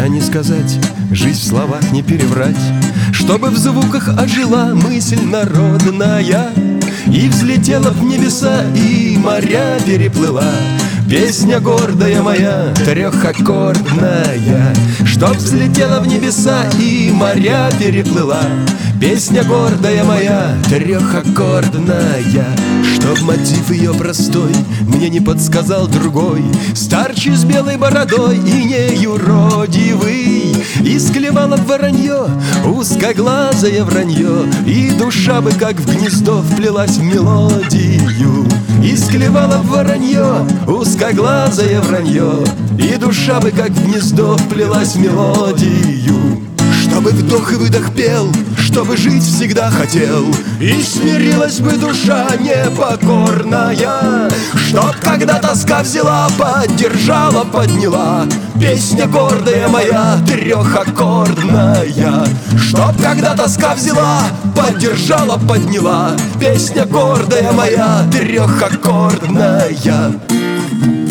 а не сказать, жизнь в словах не переврать, чтобы в звуках ожила мысль народная и взлетела в небеса, и моря переплыла. Песня гордая моя, трехаккордная, чтоб взлетела в небеса и моря переплыла. Песня гордая моя, трехаккордная, чтоб мотив ее простой мне не подсказал другой, старче с белой бородой и не юродивый. И склевала в воронье узкоглазое вранье, и душа бы как в гнездо вплелась в мелодию. И склевала в воронье узкоглазое вранье, и душа бы как в гнездо вплелась в мелодию. Чтобы вдох и выдох пел, чтобы жить всегда хотел, и смирилась бы душа непокорная, чтоб когда тоска взяла, поддержала, подняла. Песня гордая моя, трехаккордная, чтоб когда тоска взяла, поддержала, подняла. Песня гордая моя, трехаккордная.